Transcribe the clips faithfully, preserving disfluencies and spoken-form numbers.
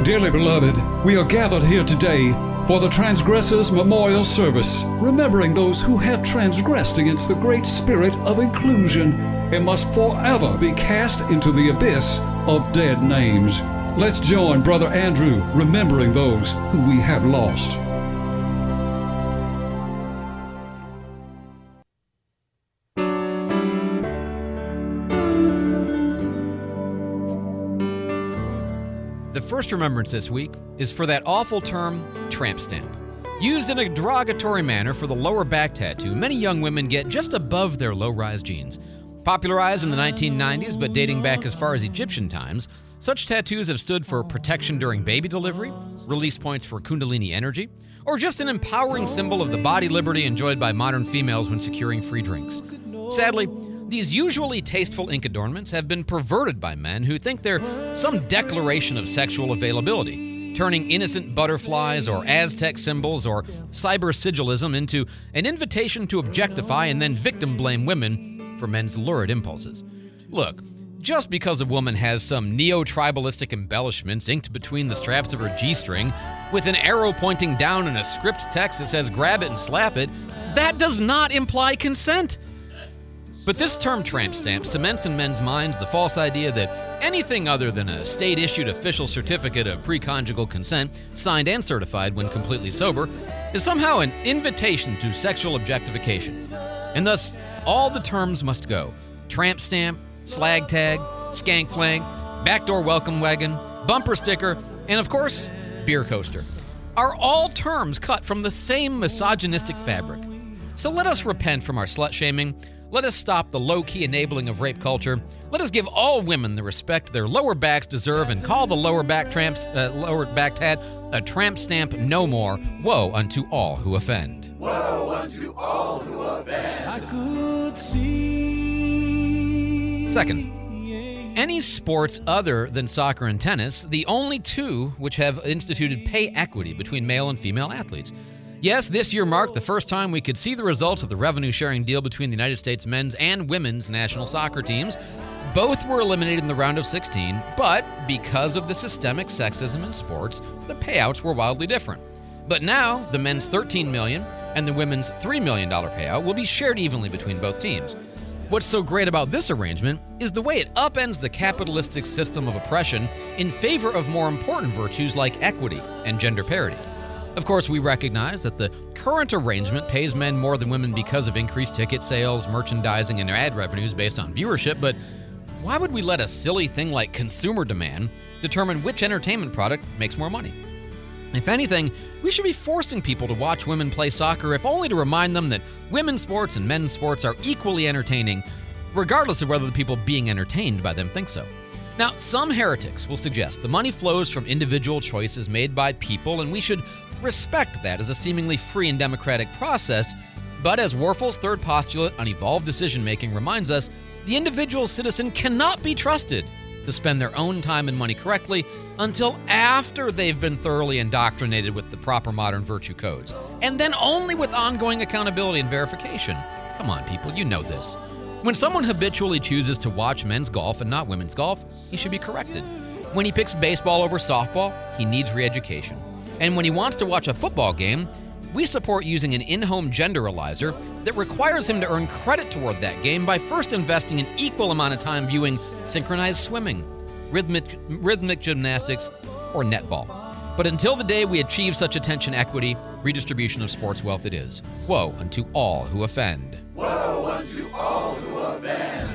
Dearly beloved, we are gathered here today for the Transgressors Memorial Service, remembering those who have transgressed against the great spirit of inclusion and must forever be cast into the abyss of dead names. Let's join Brother Andrew remembering those who we have lost. The first remembrance this week is for that awful term, tramp stamp. Used in a derogatory manner for the lower back tattoo many young women get just above their low-rise jeans. Popularized in the nineteen nineties, but dating back as far as Egyptian times, such tattoos have stood for protection during baby delivery, release points for Kundalini energy, or just an empowering symbol of the body liberty enjoyed by modern females when securing free drinks. Sadly, these usually tasteful ink adornments have been perverted by men who think they're some declaration of sexual availability, turning innocent butterflies or Aztec symbols or cyber sigilism into an invitation to objectify and then victim blame women for men's lurid impulses. Look, just because a woman has some neo-tribalistic embellishments inked between the straps of her G-string with an arrow pointing down and a script text that says grab it and slap it, that does not imply consent. But this term tramp stamp cements in men's minds the false idea that anything other than a state-issued official certificate of pre-conjugal consent, signed and certified when completely sober, is somehow an invitation to sexual objectification. And thus, all the terms must go. Tramp stamp, slag tag, skank flang, backdoor welcome wagon, bumper sticker, and of course, beer coaster, are all terms cut from the same misogynistic fabric. So let us repent from our slut-shaming. Let us stop the low-key enabling of rape culture. Let us give all women the respect their lower backs deserve and call the lower back tramps, uh, lower back tat a tramp stamp no more. Woe unto all who offend. Woe unto all who offend. I could see. Second, any sports other than soccer and tennis, the only two which have instituted pay equity between male and female athletes. Yes, this year marked the first time we could see the results of the revenue-sharing deal between the United States men's and women's national soccer teams. Both were eliminated in the round of sixteen, but because of the systemic sexism in sports, the payouts were wildly different. But now, the men's thirteen million dollars and the women's three million dollars payout will be shared evenly between both teams. What's so great about this arrangement is the way it upends the capitalistic system of oppression in favor of more important virtues like equity and gender parity. Of course, we recognize that the current arrangement pays men more than women because of increased ticket sales, merchandising, and ad revenues based on viewership, but why would we let a silly thing like consumer demand determine which entertainment product makes more money? If anything, we should be forcing people to watch women play soccer, if only to remind them that women's sports and men's sports are equally entertaining, regardless of whether the people being entertained by them think so. Now, some heretics will suggest the money flows from individual choices made by people, and we should respect that as a seemingly free and democratic process, but as Warfel's third postulate on evolved decision-making reminds us, the individual citizen cannot be trusted to spend their own time and money correctly until after they've been thoroughly indoctrinated with the proper modern virtue codes, and then only with ongoing accountability and verification. Come on, people, you know this. When someone habitually chooses to watch men's golf and not women's golf, he should be corrected. When he picks baseball over softball, he needs re-education. And when he wants to watch a football game, we support using an in-home genderizer that requires him to earn credit toward that game by first investing an equal amount of time viewing synchronized swimming, rhythmic, rhythmic gymnastics, or netball. But until the day we achieve such attention equity, redistribution of sports wealth it is. Woe unto all who offend. Woe unto all who offend.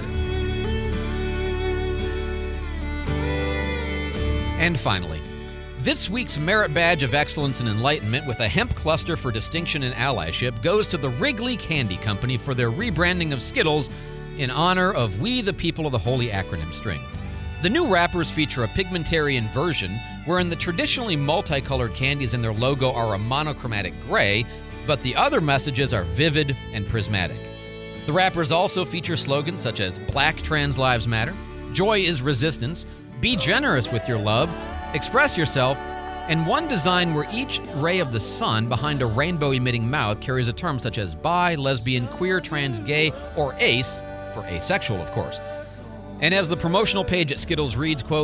And finally, this week's Merit Badge of Excellence and Enlightenment with a hemp cluster for distinction and allyship goes to the Wrigley Candy Company for their rebranding of Skittles in honor of We the People of the Holy Acronym String. The new wrappers feature a pigmentarian version wherein the traditionally multicolored candies in their logo are a monochromatic gray, but the other messages are vivid and prismatic. The wrappers also feature slogans such as Black Trans Lives Matter, Joy is Resistance, Be Generous with Your Love, Express Yourself, and one design where each ray of the sun behind a rainbow-emitting mouth carries a term such as bi, lesbian, queer, trans, gay, or ace, for asexual, of course. And as the promotional page at Skittles reads, quote,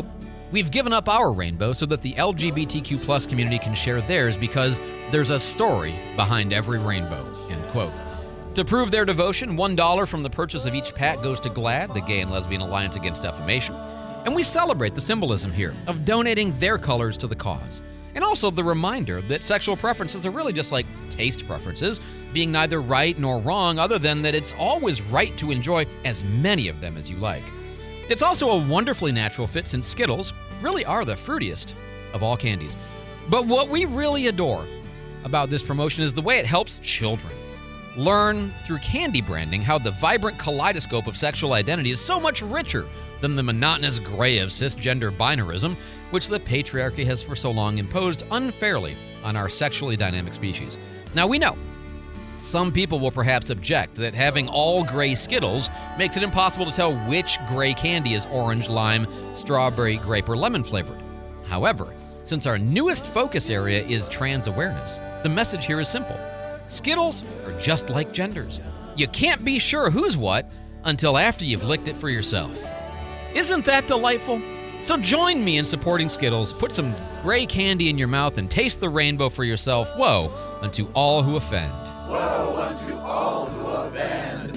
We've given up our rainbow so that the L G B T Q plus community can share theirs because there's a story behind every rainbow, end quote. To prove their devotion, one dollar from the purchase of each pack goes to GLAAD, the Gay and Lesbian Alliance Against Defamation. And we celebrate the symbolism here of donating their colors to the cause. And also the reminder that sexual preferences are really just like taste preferences, being neither right nor wrong, other than that it's always right to enjoy as many of them as you like. It's also a wonderfully natural fit since Skittles really are the fruitiest of all candies. But what we really adore about this promotion is the way it helps children learn through candy branding how the vibrant kaleidoscope of sexual identity is so much richer than the monotonous gray of cisgender binarism, which the patriarchy has for so long imposed unfairly on our sexually dynamic species. Now, we know some people will perhaps object that having all gray Skittles makes it impossible to tell which gray candy is orange, lime, strawberry, grape, or lemon flavored. However, since our newest focus area is trans awareness, the message here is simple. Skittles are just like genders. You can't be sure who's what until after you've licked it for yourself. Isn't that delightful? So join me in supporting Skittles. Put some gray candy in your mouth and taste the rainbow for yourself. Woe unto all who offend. Woe unto all who offend.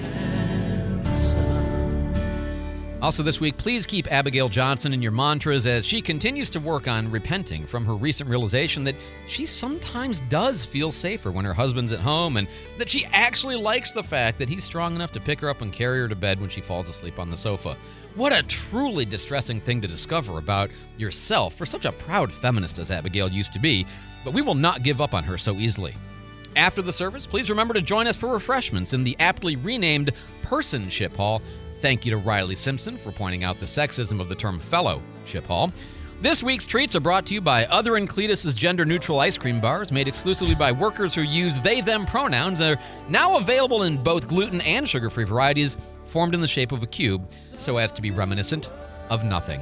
Also this week, please keep Abigail Johnson in your mantras as she continues to work on repenting from her recent realization that she sometimes does feel safer when her husband's at home and that she actually likes the fact that he's strong enough to pick her up and carry her to bed when she falls asleep on the sofa. What a truly distressing thing to discover about yourself for such a proud feminist as Abigail used to be, but we will not give up on her so easily. After the service, please remember to join us for refreshments in the aptly renamed Personship Hall. Thank you to Riley Simpson for pointing out the sexism of the term fellowship hall. This week's treats are brought to you by Other and Cletus's gender-neutral ice cream bars, made exclusively by workers who use they-them pronouns, are now available in both gluten and sugar-free varieties, formed in the shape of a cube, so as to be reminiscent of nothing.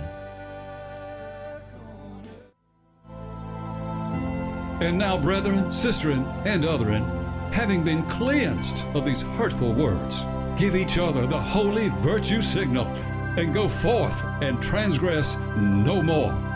And now, brethren, sisterin, and otherin, having been cleansed of these hurtful words, give each other the holy virtue signal, and go forth and transgress no more.